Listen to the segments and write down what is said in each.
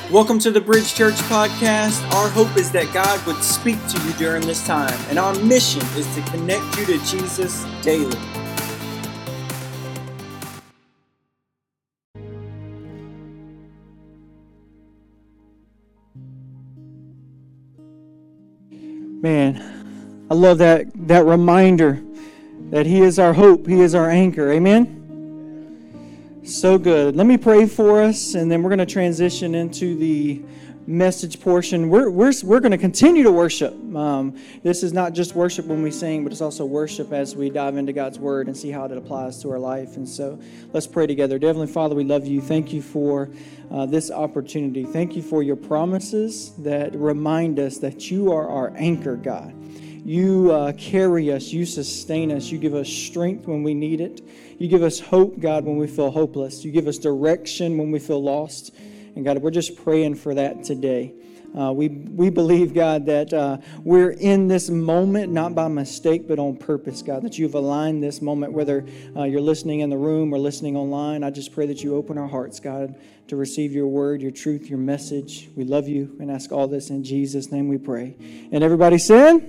Welcome to the Bridge Church Podcast. Our hope is that God would speak to you during this time, and our mission is to connect you to Jesus daily. Man, I love that reminder that He is our hope, He is our anchor. Amen? So good. Let me pray for us, and then we're going to transition into the message portion. We're going to continue to worship. This is not just worship when we sing, but it's also worship as we dive into God's Word and see how it applies to our life. And so let's pray together. Dear Heavenly Father, we love you. Thank you for this opportunity. Thank you for your promises that remind us that you are our anchor, God. You carry us, you sustain us, you give us strength when we need it. You give us hope, God, when we feel hopeless. You give us direction when we feel lost. And God, we're just praying for that today. We believe, God, that we're in this moment, not by mistake, but on purpose, God, that you've aligned this moment, whether you're listening in the room or listening online. I just pray that you open our hearts, God, to receive your word, your truth, your message. We love you and ask all this in Jesus' name we pray. And everybody said?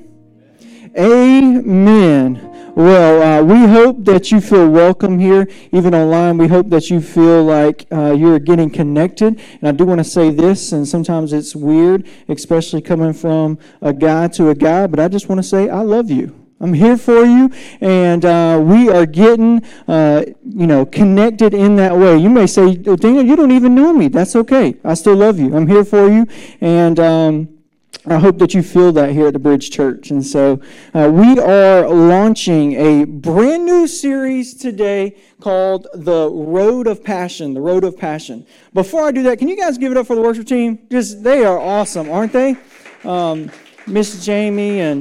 Amen. Well, we hope that you feel welcome here, even online. We hope that you feel like you're getting connected. And I do want to say this, and sometimes it's weird, especially coming from a guy to a guy, but I just want to say I love you. I'm here for you, and we are getting, connected in that way. You may say, Daniel, you don't even know me. That's okay. I still love you. I'm here for you, and I hope that you feel that here at the Bridge Church. And so we are launching a brand new series today called The Road of Passion. The Road of Passion. Before I do that, can you guys give it up for the worship team? They are awesome, aren't they? Miss Jamie and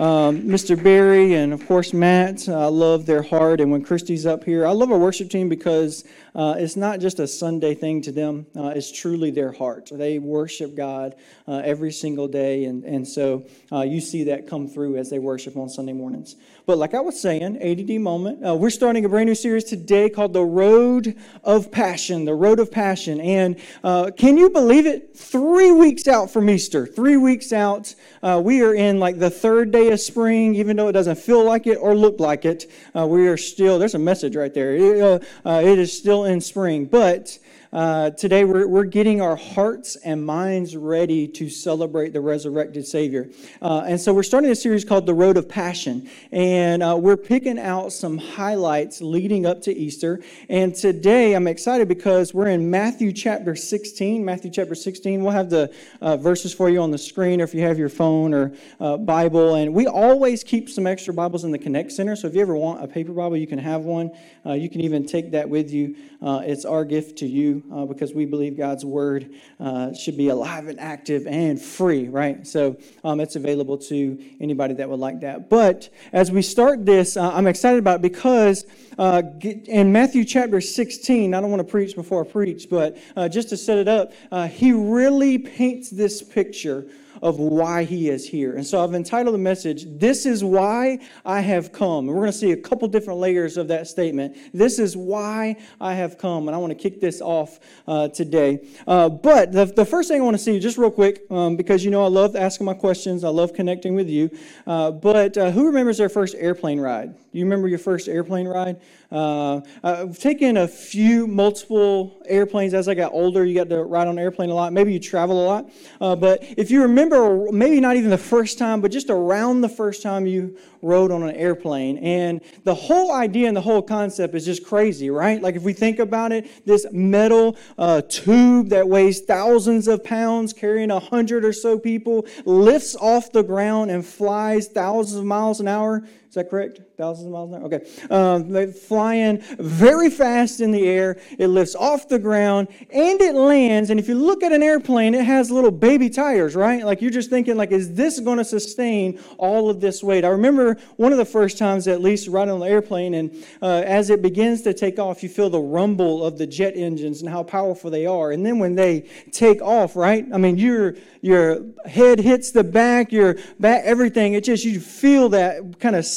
Mr. Barry and, of course, Matt. I love their heart. And when Christy's up here, I love our worship team because it's not just a Sunday thing to them. It's truly their heart. They worship God every single day. And so you see that come through as they worship on Sunday mornings. But like I was saying, ADD moment, we're starting a brand new series today called The Road of Passion. The Road of Passion. And can you believe it? 3 weeks out from Easter. 3 weeks out. We are in like the third day of spring, even though it doesn't feel like it or look like it. We are still, there's a message right there. It is still in spring. But today we're getting our hearts and minds ready to celebrate the resurrected Savior. And so we're starting a series called The Road of Passion. And we're picking out some highlights leading up to Easter. And today I'm excited because we're in Matthew chapter 16. Matthew chapter 16. We'll have the verses for you on the screen or if you have your phone or Bible. And we always keep some extra Bibles in the Connect Center. So if you ever want a paper Bible, you can have one. You can even take that with you. It's our gift to you because we believe God's Word should be alive and active and free, right? So it's available to anybody that would like that. But as we start this, I'm excited about it because in Matthew chapter 16, I don't want to preach before I preach, but just to set it up, he really paints this picture of why he is here. And so I've entitled the message, This is Why I Have Come. And we're going to see a couple different layers of that statement. This is why I have come. And I want to kick this off today. But the first thing I want to see, just real quick, because I love asking my questions. I love connecting with you. But who remembers their first airplane ride? You remember your first airplane ride? I've taken multiple airplanes as I got older. You got to ride on an airplane a lot. Maybe you travel a lot. But if you remember, maybe not even the first time, but just around the first time you rode on an airplane. And the whole idea and the whole concept is just crazy, right? Like if we think about it, this metal tube that weighs thousands of pounds, carrying 100 or so people, lifts off the ground and flies thousands of miles an hour. Is that correct? Thousands of miles an hour? Okay. They're flying very fast in the air. It lifts off the ground and it lands. And if you look at an airplane, it has little baby tires, right? Like you're just thinking, like, is this going to sustain all of this weight? I remember one of the first times, at least, riding on the airplane, and as it begins to take off, you feel the rumble of the jet engines and how powerful they are. And then when they take off, right? I mean, your head hits the back, your back, everything. You feel that kind of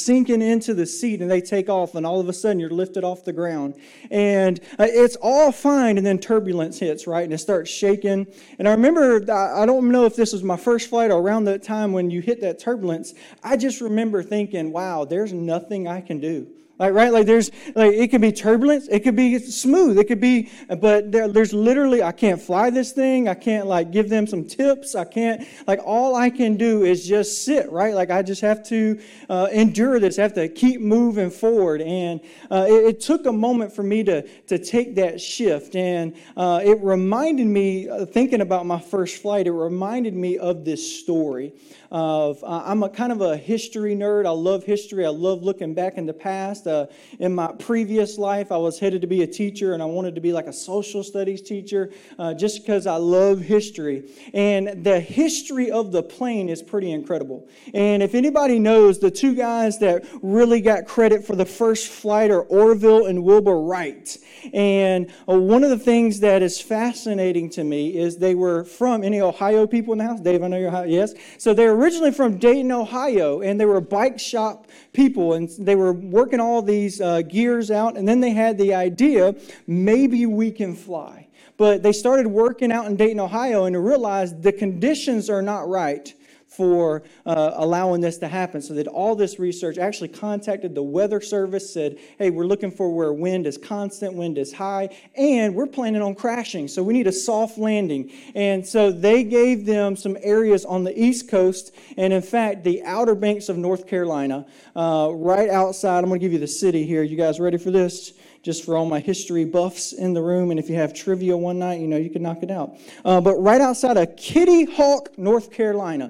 sinking into the seat and they take off, and all of a sudden you're lifted off the ground. And it's all fine, and then turbulence hits, right? And it starts shaking. And I remember, I don't know if this was my first flight or around that time when you hit that turbulence, I just remember thinking, wow, there's nothing I can do. It could be turbulence, it could be smooth, but there's literally, I can't fly this thing, I can't give them some tips, I can't, all I can do is just sit, right? I just have to endure this, I have to keep moving forward. And it took a moment for me to take that shift. And it reminded me, thinking about my first flight, it reminded me of this story of, I'm a kind of a history nerd. I love history. I love looking back in the past. In my previous life, I was headed to be a teacher, and I wanted to be a social studies teacher just because I love history. And the history of the plane is pretty incredible. And if anybody knows, the two guys that really got credit for the first flight are Orville and Wilbur Wright. And one of the things that is fascinating to me is they were from, any Ohio people in the house? Dave, I know you're Ohio. Yes. So they're originally from Dayton, Ohio, and they were bike shop people, and they were working all these gears out, and then they had the idea, maybe we can fly. But they started working out in Dayton, Ohio, and realized the conditions are not right for allowing this to happen. So that all this research actually contacted the weather service, said, hey, we're looking for where wind is constant, wind is high, and we're planning on crashing, so we need a soft landing. And so they gave them some areas on the East Coast, and in fact, the Outer Banks of North Carolina, right outside. I'm going to give you the city here. You guys ready for this? Just for all my history buffs in the room, and if you have trivia one night, you can knock it out. But right outside of Kitty Hawk, North Carolina,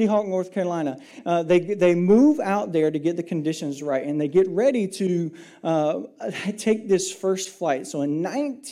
they move out there to get the conditions right, and they get ready to take this first flight. So in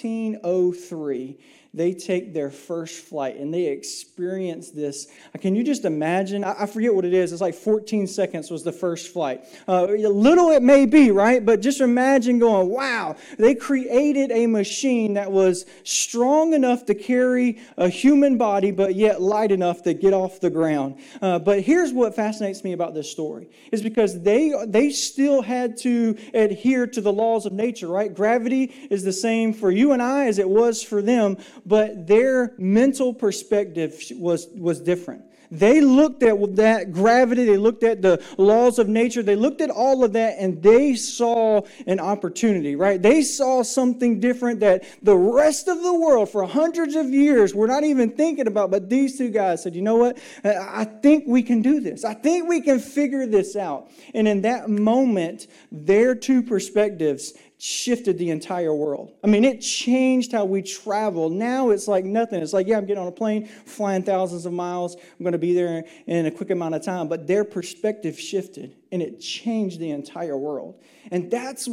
1903, they take their first flight, and they experience this. Can you just imagine? I forget what it is. It's 14 seconds was the first flight. Little it may be, right? But just imagine going, wow, they created a machine that was strong enough to carry a human body, but yet light enough to get off the ground. But here's what fascinates me about this story, is because they still had to adhere to the laws of nature, right? Gravity is the same for you and I as it was for them, but their mental perspective was different. They looked at that gravity, they looked at the laws of nature, they looked at all of that, and they saw an opportunity, right? They saw something different that the rest of the world for hundreds of years were not even thinking about, but these two guys said, you know what? I think we can do this. I think we can figure this out. And in that moment, their two perspectives shifted the entire world. It changed how we travel. Now it's like nothing. It's like, yeah, I'm getting on a plane, flying thousands of miles. I'm going to be there in a quick amount of time. But their perspective shifted, and it changed the entire world. And that's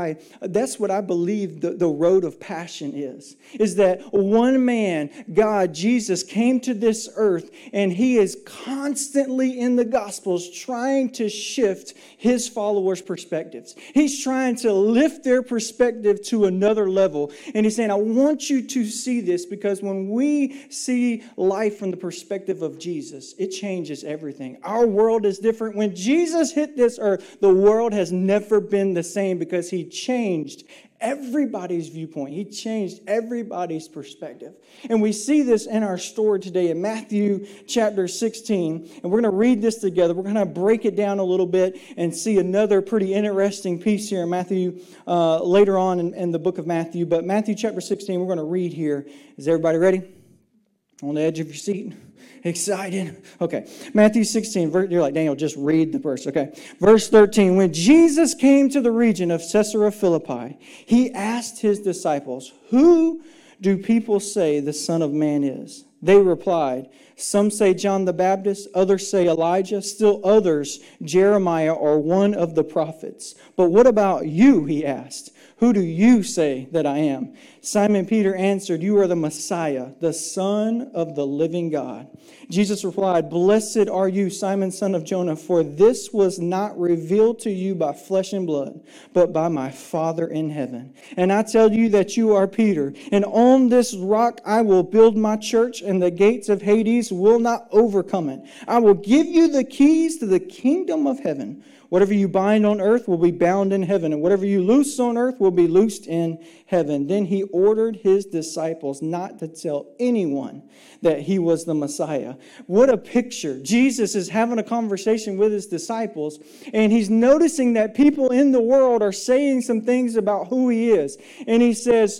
what I believe the road of passion is that one man, God, Jesus, came to this earth, and he is constantly in the Gospels trying to shift his followers' perspectives. He's trying to lift their perspective to another level. And he's saying, I want you to see this, because when we see life from the perspective of Jesus, it changes everything. Our world is different. When Jesus hit this earth, the world has never been the same, because he changed everybody's viewpoint. He changed everybody's perspective. And we see this in our story today in Matthew chapter 16. And we're going to read this together. We're going to break it down a little bit and see another pretty interesting piece here in Matthew later on in the book of Matthew. But Matthew chapter 16, we're going to read here. Is everybody ready? On the edge of your seat? Excited? Okay. Matthew 16. You're like, Daniel, just read the verse. Okay. Verse 13. When Jesus came to the region of Caesarea Philippi, he asked his disciples, who do people say the Son of Man is? They replied, some say John the Baptist, others say Elijah, still others Jeremiah or one of the prophets. But what about you, he asked. Who do you say that I am? Simon Peter answered, you are the Messiah, the Son of the living God. Jesus replied, blessed are you, Simon, son of Jonah, for this was not revealed to you by flesh and blood, but by my Father in heaven. And I tell you that you are Peter, and on this rock I will build my church, and the gates of Hades will not overcome it. I will give you the keys to the kingdom of heaven. Whatever you bind on earth will be bound in heaven, and whatever you loose on earth will be loosed in heaven. Then he ordered his disciples not to tell anyone that he was the Messiah. What a picture. Jesus is having a conversation with his disciples, and he's noticing that people in the world are saying some things about who he is. And he says,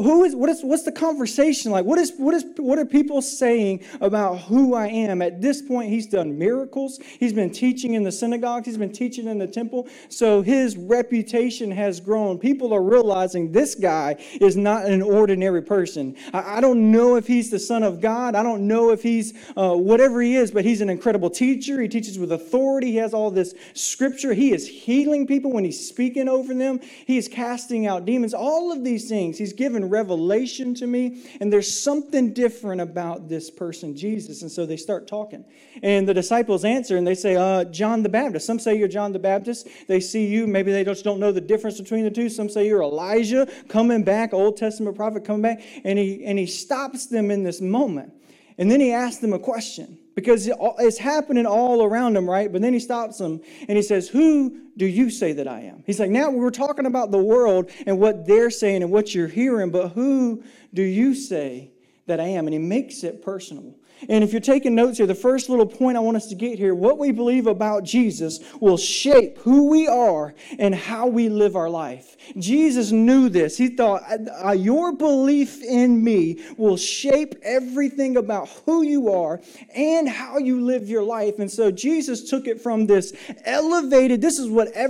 what's the conversation like? What are people saying about who I am? At this point, he's done miracles. He's been teaching in the synagogues. He's been teaching in the temple. So his reputation has grown. People are realizing this guy is not an ordinary person. I don't know if he's the Son of God. I don't know if he's whatever he is, but he's an incredible teacher. He teaches with authority. He has all this scripture. He is healing people when he's speaking over them. He is casting out demons. All of these things. He's given revelation to me. And there's something different about this person, Jesus. And so they start talking. And the disciples answer and they say, John the Baptist. Some say you're John the Baptist. They see you. Maybe they just don't know the difference between the two. Some say you're Elijah coming back, Old Testament prophet coming back. And he stops them in this moment. And then he asks them a question because it's happening all around them, right? But then he stops them and he says, who do you say that I am? He's like, now we're talking about the world and what they're saying and what you're hearing, but who do you say that I am? And he makes it personal. And if you're taking notes here, the first little point I want us to get here, what we believe about Jesus will shape who we are and how we live our life. Jesus knew this. He thought, your belief in me will shape everything about who you are and how you live your life. And so Jesus took it from this elevated, this is what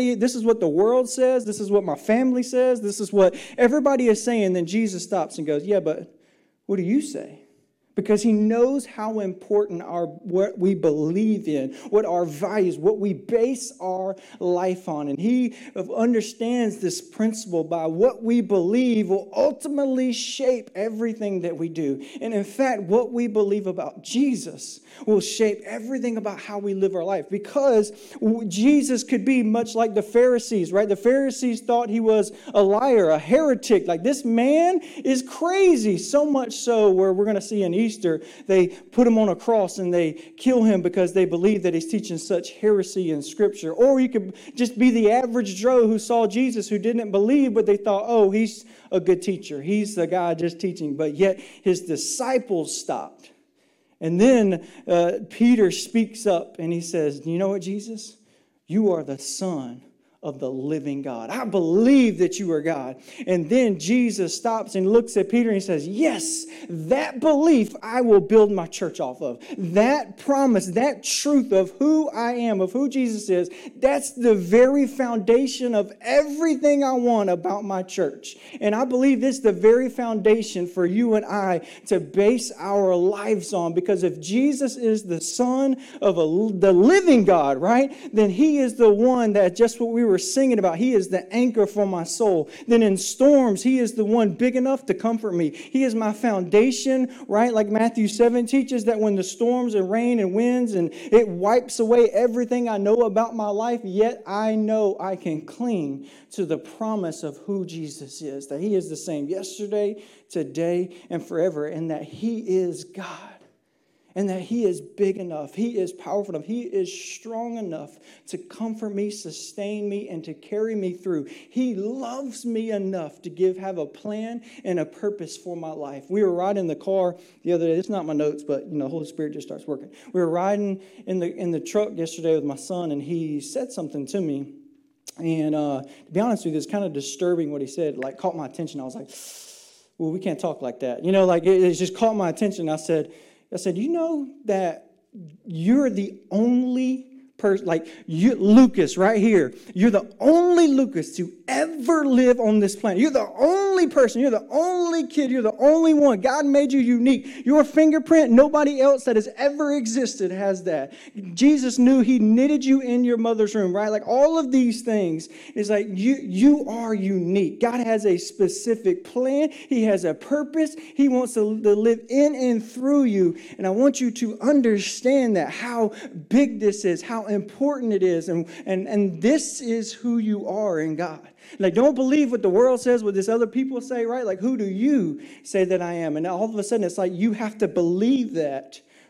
the world says, this is what my family says, this is what everybody is saying. Then Jesus stops and goes, yeah, but what do you say? Because he knows how important what we believe in, what our values, what we base our life on. And he understands this principle by what we believe will ultimately shape everything that we do. And in fact, what we believe about Jesus will shape everything about how we live our life. Because Jesus could be much like the Pharisees, right? The Pharisees thought he was a liar, a heretic. Like, this man is crazy. So much so where we're going to see in Easter, they put him on a cross and they kill him because they believe that he's teaching such heresy in Scripture. Or you could just be the average Joe who saw Jesus who didn't believe, but they thought, oh, he's a good teacher. He's the guy just teaching. But yet his disciples stopped. And then Peter speaks up and he says, you know what, Jesus? You are the Son of the living God. I believe that you are God. And then Jesus stops and looks at Peter and he says, yes, that belief I will build my church off of. That promise, that truth of who I am, of who Jesus is, that's the very foundation of everything I want about my church. And I believe this is the very foundation for you and I to base our lives on. Because if Jesus is the Son of the living God, right, then he is the one that just what we were singing about. He is the anchor for my soul. Then in storms, he is the one big enough to comfort me. He is my foundation, right? Like Matthew 7 teaches that when the storms and rain and winds and it wipes away everything I know about my life, yet I know I can cling to the promise of who Jesus is, that he is the same yesterday, today, and forever, and that he is God. And that he is big enough, he is powerful enough, he is strong enough to comfort me, sustain me, and to carry me through. He loves me enough to have a plan and a purpose for my life. We were riding in the car the other day. It's not my notes, but the Holy Spirit just starts working. We were riding in the truck yesterday with my son, and he said something to me. And to be honest with you, it's kind of disturbing what he said. Like, caught my attention. I was like, well, we can't talk like that. It just caught my attention. I said, you know that you're the only person, like you, Lucas, right here. You're the only Lucas to ever live on this planet. You're the only person. You're the only kid. You're the only one. God made you unique. Your fingerprint, nobody else that has ever existed has that. Jesus knew he knitted you in your mother's womb, right? Like all of these things is like you are unique. God has a specific plan. He has a purpose. He wants to live in and through you. And I want you to understand that, how big this is, how important it is. And this is who you are in God. Like, don't believe what the world says, what this other people say, right? Like, who do you say that I am? And all of a sudden, it's like you have to believe that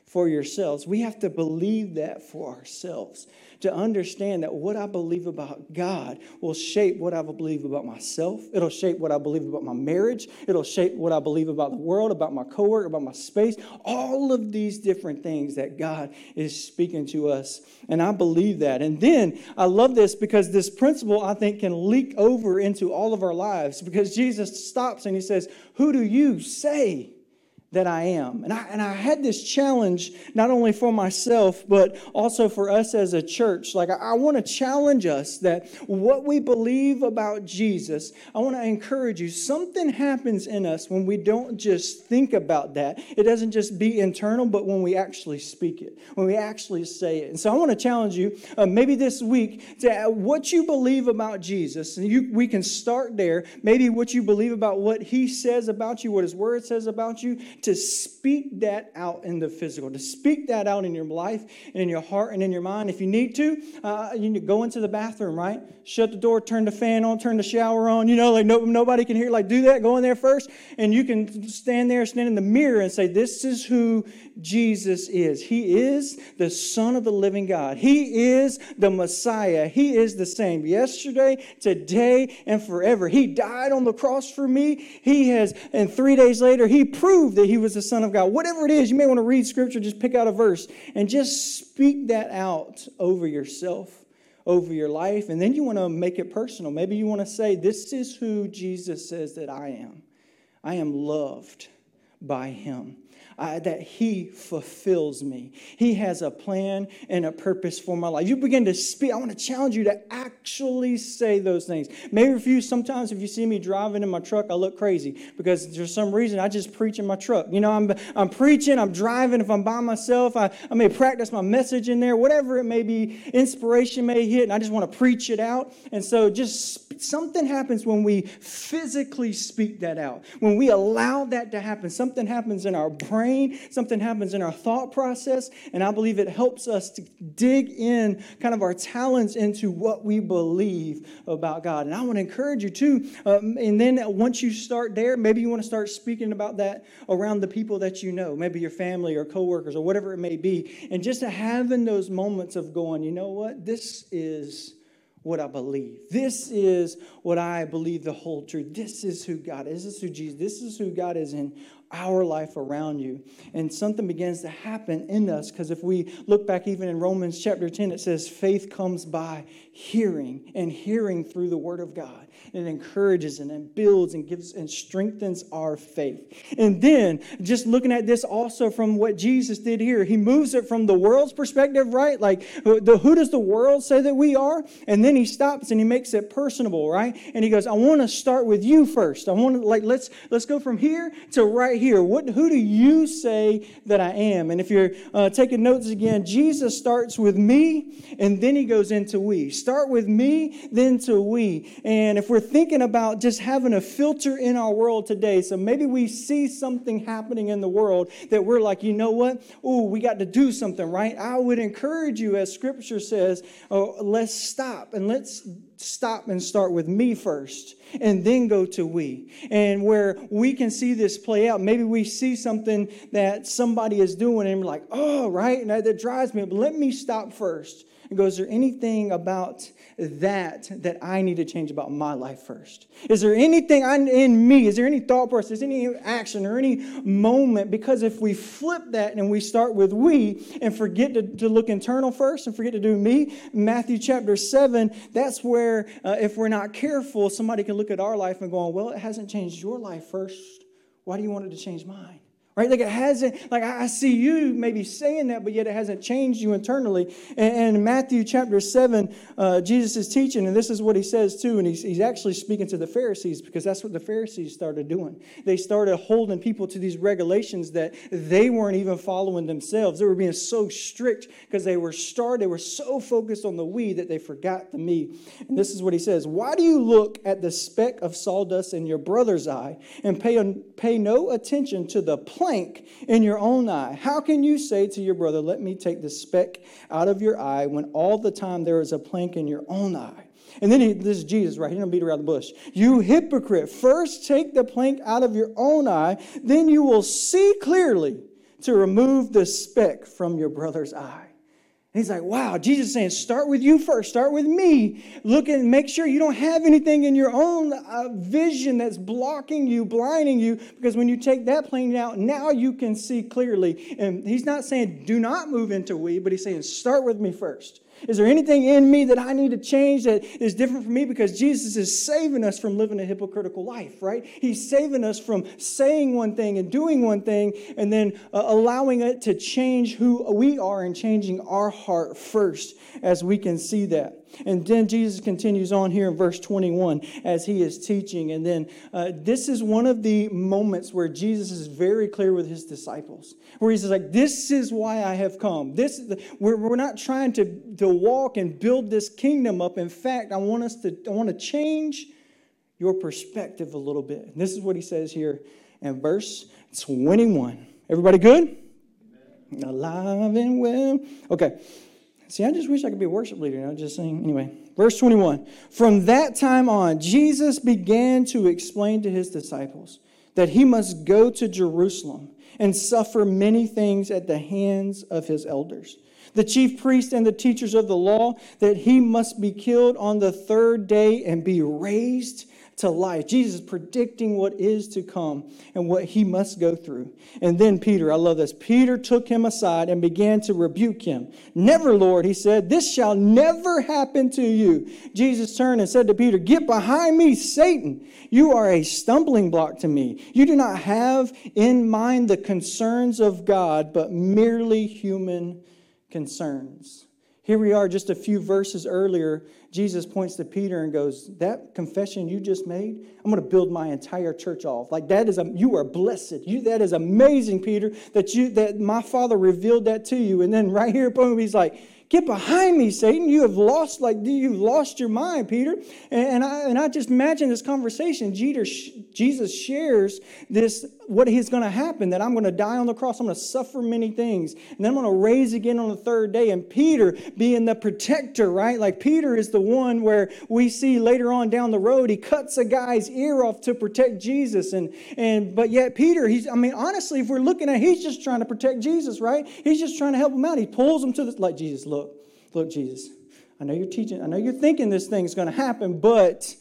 for yourselves. We have to believe that for ourselves, to understand that what I believe about God will shape what I believe about myself. It'll shape what I believe about my marriage. It'll shape what I believe about the world, about my coworker, about my space. All of these different things that God is speaking to us. And I believe that. And then I love this because this principle, I think, can leak over into all of our lives, because Jesus stops and he says, "Who do you say that I am?" And I had this challenge not only for myself, but also for us as a church. Like, I want to challenge us that what we believe about Jesus, I want to encourage you, something happens in us when we don't just think about that. It doesn't just be internal, but when we actually speak it, when we actually say it. And so I want to challenge you, maybe this week, to what you believe about Jesus. And we can start there. Maybe what you believe about what he says about you, what his word says about you, to speak that out in the physical, to speak that out in your life and in your heart and in your mind. If you need to, you need to go into the bathroom, right? Shut the door, turn the fan on, turn the shower on, like nobody can hear. Like, do that, go in there first, and you can stand in the mirror and say, this is who Jesus is. He is the Son of the living God. He is the Messiah. He is the same yesterday, today, and forever. He died on the cross for me. And 3 days later, he proved that he was the Son of God. Whatever it is, you may want to read Scripture, just pick out a verse and just speak that out over yourself, over your life. And then you want to make it personal. Maybe you want to say, this is who Jesus says that I am. I am loved by him. That he fulfills me. He has a plan and a purpose for my life. You begin to speak. I want to challenge you to actually say those things. Maybe for you, sometimes if you see me driving in my truck, I look crazy because for some reason I just preach in my truck. I'm preaching, I'm driving. If I'm by myself, I may practice my message in there, whatever it may be. Inspiration may hit, and I just want to preach it out. And so just something happens when we physically speak that out. When we allow that to happen, something happens in our brain. Something happens in our thought process, and I believe it helps us to dig in kind of our talents into what we believe about God. And I want to encourage you too, and then once you start there, maybe you want to start speaking about that around the people that you know, maybe your family or coworkers or whatever it may be, and just having those moments of going, you know what, this is what I believe. This is what I believe, the whole truth. This is who God is. This is who Jesus. This is who God is in our life around you. And something begins to happen in us, because if we look back even in Romans chapter 10, it says faith comes by hearing, and hearing through the word of God. And it encourages and builds and gives and strengthens our faith. And then just looking at this also from what Jesus did here, he moves it from the world's perspective, right? Like, who does the world say that we are? And then he stops and he makes it personable, right? And he goes, I want to start with you first. I want to, let's go from here to right here. Who do you say that I am? And if you're taking notes again, Jesus starts with me, and then he goes into we. Start with me, then to we. And if we're thinking about just having a filter in our world today, so maybe we see something happening in the world that we're like, you know what? Oh, we got to do something, right? I would encourage you, as Scripture says, let's stop and start with me first, and then go to we. And where we can see this play out, maybe we see something that somebody is doing and we're like, oh, right, and that drives me. But let me stop first and go, is there anything about that I need to change about my life first? Is there anything in me? Is there any thought process, any action, or any moment? Because if we flip that and we start with we and forget to look internal first and forget to do me, Matthew chapter 7, that's where if we're not careful, somebody can look at our life and go, well, it hasn't changed your life first. Why do you want it to change mine? Right? Like, it hasn't, like, I see you maybe saying that, but yet it hasn't changed you internally. And in Matthew chapter 7, Jesus is teaching, and this is what he says too, and he's actually speaking to the Pharisees, because that's what the Pharisees started doing. They started holding people to these regulations that they weren't even following themselves. They were being so strict because they were so focused on the we that they forgot the me. And this is what he says: why do you look at the speck of sawdust in your brother's eye and pay no attention to the plank in your own eye? How can you say to your brother, let me take the speck out of your eye, when all the time there is a plank in your own eye? And then this is Jesus, right? He don't beat around the bush. You hypocrite, first take the plank out of your own eye, then you will see clearly to remove the speck from your brother's eye. And he's like, wow, Jesus is saying, start with you first. Start with me. Look and make sure you don't have anything in your own vision that's blocking you, blinding you. Because when you take that plane out, now you can see clearly. And he's not saying do not move into we, but he's saying start with me first. Is there anything in me that I need to change that is different from me? Because Jesus is saving us from living a hypocritical life, right? He's saving us from saying one thing and doing one thing and then allowing it to change who we are and changing our heart first as we can see that. And then Jesus continues on here in verse 21 as he is teaching. And then this is one of the moments where Jesus is very clear with his disciples. Where he's like, this is why I have come. We're not trying to walk and build this kingdom up. In fact, I want to change your perspective a little bit. And this is what he says here in verse 21. Everybody good? Amen. Alive and well. Okay. See, I just wish I could be a worship leader. I'm just saying. Anyway, verse 21. From that time on, Jesus began to explain to his disciples that he must go to Jerusalem and suffer many things at the hands of his elders, the chief priests and the teachers of the law, that he must be killed on the third day and be raised to life. Jesus is predicting what is to come and what he must go through. And then Peter, I love this. Peter took him aside and began to rebuke him. Never, Lord, he said, this shall never happen to you. Jesus turned and said to Peter, get behind me, Satan. You are a stumbling block to me. You do not have in mind the concerns of God, but merely human concerns. Here we are just a few verses earlier. Jesus points to Peter and goes, that confession you just made, I'm going to build my entire church off. Like you are blessed. That is amazing, Peter, that my Father revealed that to you. And then right here, he's like, get behind me, Satan. You've lost your mind, Peter. And I just imagine this conversation. Jesus shares this, what is going to happen, that I'm going to die on the cross. I'm going to suffer many things. And then I'm going to raise again on the third day. And Peter being the protector, right? Like Peter is the one where we see later on down the road, he cuts a guy's ear off to protect Jesus. But yet Peter, honestly, if we're looking at, he's just trying to protect Jesus, right? He's just trying to help him out. He pulls him to this, like, Jesus, look, Jesus, I know you're teaching, I know you're thinking this thing's going to happen, but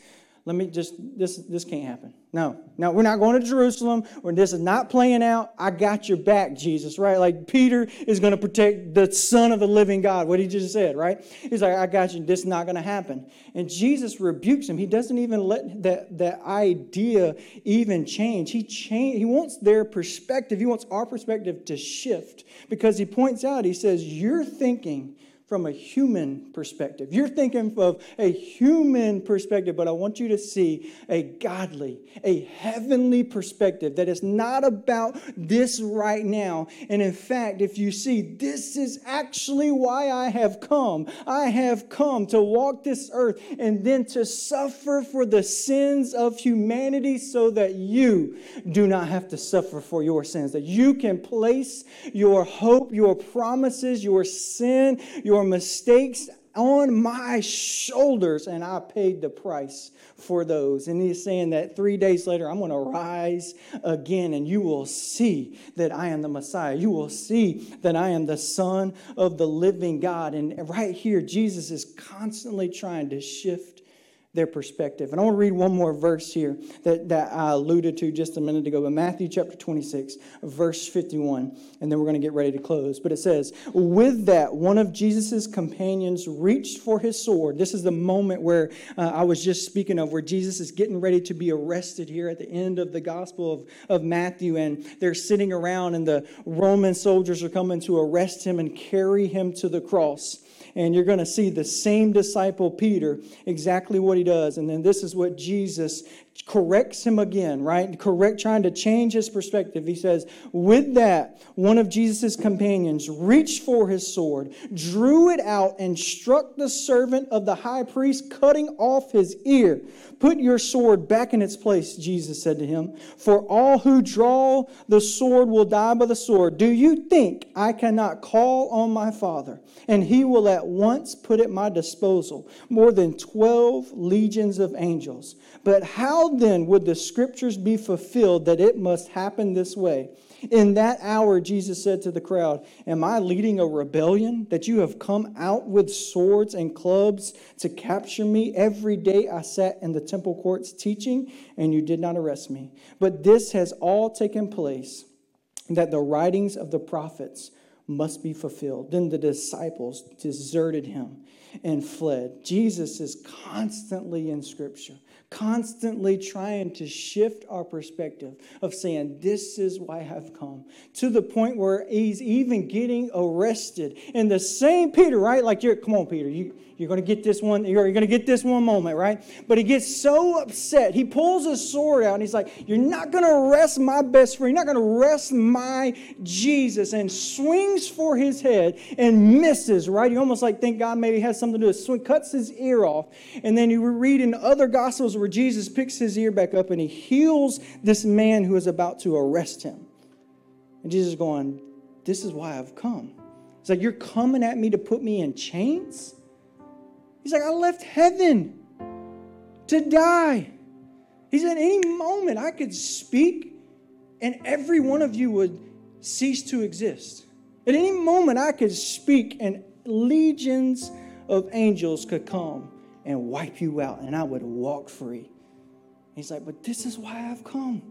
this can't happen. No, we're not going to Jerusalem, or this is not playing out. I got your back, Jesus, right? Like Peter is going to protect the Son of the living God, what he just said, right? He's like, I got you, this is not going to happen. And Jesus rebukes him. He doesn't even let that idea even change. He wants their perspective, he wants our perspective to shift, because he points out, he says, you're thinking from a human perspective. You're thinking of a human perspective, but I want you to see a godly, a heavenly perspective that is not about this right now. And in fact, if you see, this is actually why I have come. I have come to walk this earth and then to suffer for the sins of humanity so that you do not have to suffer for your sins, that you can place your hope, your promises, your sin, your mistakes on my shoulders, and I paid the price for those. And he's saying that 3 days later, I'm going to rise again, and you will see that I am the Messiah. You will see that I am the Son of the living God. And right here, Jesus is constantly trying to shift their perspective. And I want to read one more verse here that I alluded to just a minute ago, in Matthew chapter 26, verse 51, and then we're going to get ready to close. But it says, with that, one of Jesus' companions reached for his sword. This is the moment where I was just speaking of, where Jesus is getting ready to be arrested here at the end of the Gospel of Matthew, and they're sitting around, and the Roman soldiers are coming to arrest him and carry him to the cross. And you're going to see the same disciple, Peter, exactly what he does. And then this is what Jesus corrects him again, right? Trying to change his perspective. He says, with that, one of Jesus' companions reached for his sword, drew it out, and struck the servant of the high priest, cutting off his ear. Put your sword back in its place, Jesus said to him, for all who draw the sword will die by the sword. Do you think I cannot call on my Father, and he will at once put at my disposal more than 12 legions of angels? But how then would the scriptures be fulfilled that it must happen this way? In that hour, Jesus said to the crowd, am I leading a rebellion that you have come out with swords and clubs to capture me? Every day I sat in the temple courts teaching, and you did not arrest me. But this has all taken place, that the writings of the prophets must be fulfilled. Then the disciples deserted him and fled. Jesus is constantly in Scripture, constantly trying to shift our perspective of saying, this is why I've come. To the point where he's even getting arrested. And the same Peter, right? Like, come on, Peter, you're going to get this one. You're going to get this one moment, right? But he gets so upset. He pulls his sword out and he's like, you're not going to arrest my best friend. You're not going to arrest my Jesus. And swings for his head and misses, right? You almost like think God maybe has something to do with swing, cuts his ear off. And then you read in other Gospels where Jesus picks his ear back up and he heals this man who is about to arrest him. And Jesus is going, this is why I've come. It's like, you're coming at me to put me in chains? He's like, I left heaven to die. He said, any moment I could speak and every one of you would cease to exist. At any moment I could speak and legions of angels could come and wipe you out and I would walk free. He's like, but this is why I've come.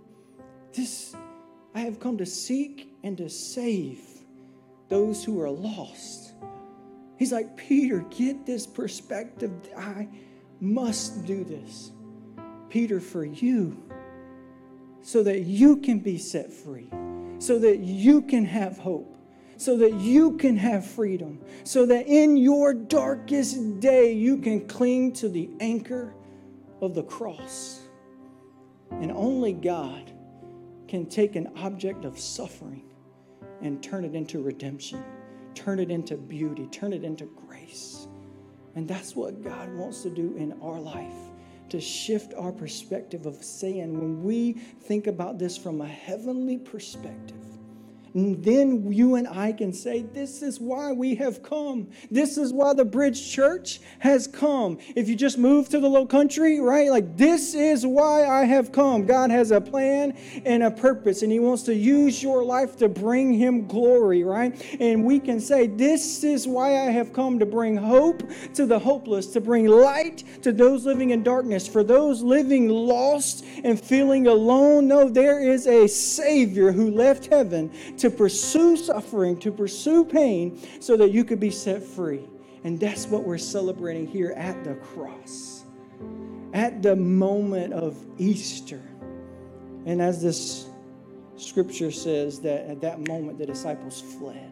I have come to seek and to save those who are lost. He's like, Peter, get this perspective. I must do this. Peter, for you, so that you can be set free, so that you can have hope, so that you can have freedom, so that in your darkest day you can cling to the anchor of the cross. And only God can take an object of suffering and turn it into redemption, turn it into beauty, turn it into grace. And that's what God wants to do in our life, to shift our perspective of saying, when we think about this from a heavenly perspective, and then you and I can say, this is why we have come. This is why the Bridge Church has come. If you just moved to the low country, right? Like, this is why I have come. God has a plan and a purpose, and He wants to use your life to bring Him glory, right? And we can say, this is why I have come, to bring hope to the hopeless, to bring light to those living in darkness, for those living lost and feeling alone. No, there is a Savior who left heaven to pursue suffering, to pursue pain, so that you could be set free. And that's what we're celebrating here at the cross, at the moment of Easter. And as this scripture says, that at that moment the disciples fled,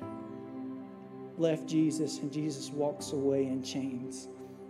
left Jesus, and Jesus walks away in chains.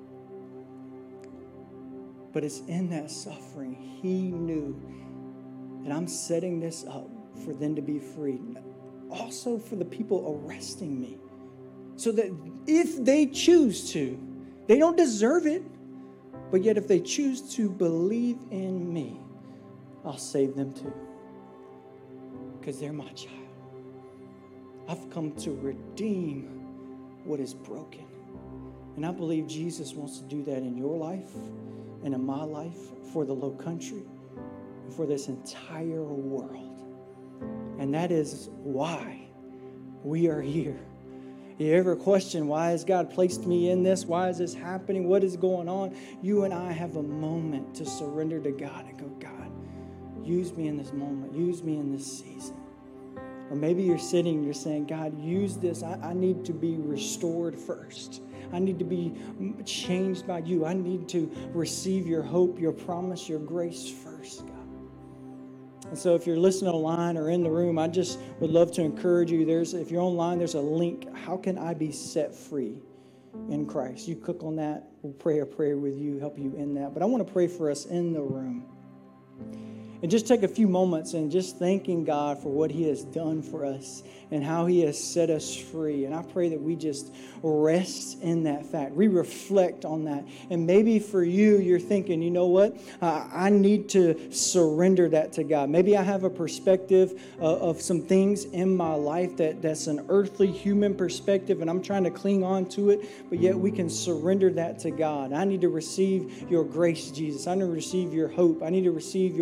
But it's in that suffering He knew that I'm setting this up for them to be free. Also for the people arresting me. So that if they choose to, they don't deserve it, but yet if they choose to believe in me, I'll save them too. Because they're my child. I've come to redeem what is broken. And I believe Jesus wants to do that in your life and in my life, for the Low Country, and for this entire world. And that is why we are here. You ever question, why has God placed me in this? Why is this happening? What is going on? You and I have a moment to surrender to God and go, God, use me in this moment. Use me in this season. Or maybe you're sitting and you're saying, God, use this. I need to be restored first. I need to be changed by you. I need to receive your hope, your promise, your grace first, God. And so if you're listening online or in the room, I just would love to encourage you. If you're online, there's a link. How can I be set free in Christ? You click on that. We'll pray a prayer with you, help you in that. But I want to pray for us in the room. And just take a few moments and just thanking God for what He has done for us and how He has set us free. And I pray that we just rest in that fact. We reflect on that. And maybe for you, you're thinking, you know what? I need to surrender that to God. Maybe I have a perspective of some things in my life that's an earthly human perspective, and I'm trying to cling on to it, but yet we can surrender that to God. I need to receive your grace, Jesus. I need to receive your hope. I need to receive your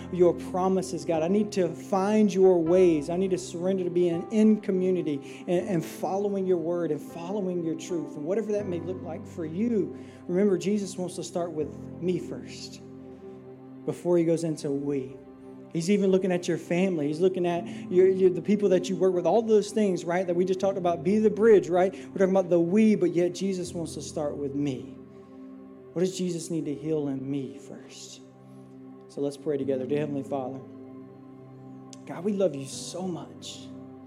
your promises, God. I need to find your ways. I need to surrender to being in community and following your word and following your truth. And whatever that may look like for you, remember, Jesus wants to start with me first before he goes into we. He's even looking at your family. He's looking at the people that you work with, all those things, right, that we just talked about. Be the bridge, right? We're talking about the we, but yet Jesus wants to start with me. What does Jesus need to heal in me first? So let's pray together. Dear Heavenly Father, God, we love you so much.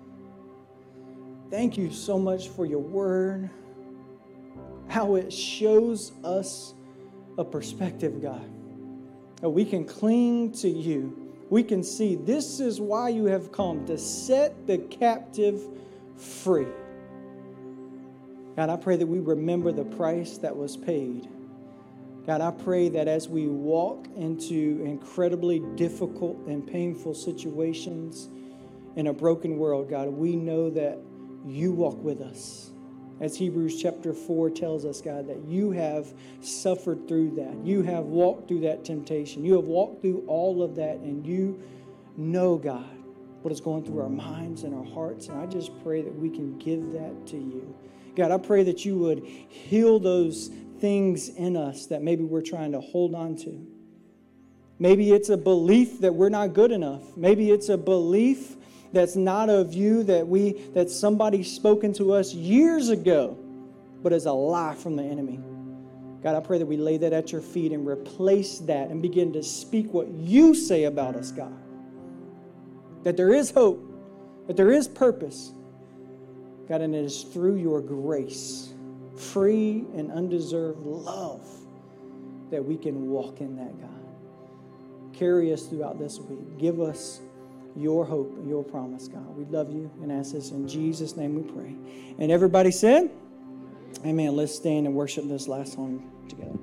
Thank you so much for your word, how it shows us a perspective, God, that we can cling to you. We can see this is why you have come, to set the captive free. God, I pray that we remember the price that was paid. God, I pray that as we walk into incredibly difficult and painful situations in a broken world, God, we know that you walk with us. As Hebrews chapter 4 tells us, God, that you have suffered through that. You have walked through that temptation. You have walked through all of that, and you know, God, what is going through our minds and our hearts. And I just pray that we can give that to you. God, I pray that you would heal those things in us that maybe we're trying to hold on to. Maybe it's a belief that we're not good enough. Maybe it's a belief that's not of you, that somebody's spoken to us years ago, but is a lie from the enemy. God, I pray that we lay that at your feet and replace that and begin to speak what you say about us, God. That there is hope, that there is purpose, God, and it is through your grace, free and undeserved love, that we can walk in that, God. Carry us throughout this week. Give us your hope and your promise, God. We love you and ask this in Jesus' name we pray. And everybody said, amen. Let's stand and worship this last song together.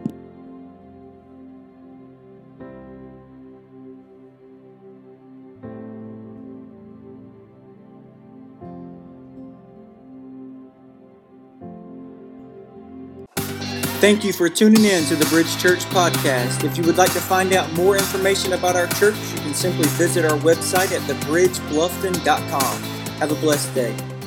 Thank you for tuning in to the Bridge Church podcast. If you would like to find out more information about our church, you can simply visit our website at thebridgebluffton.com. Have a blessed day.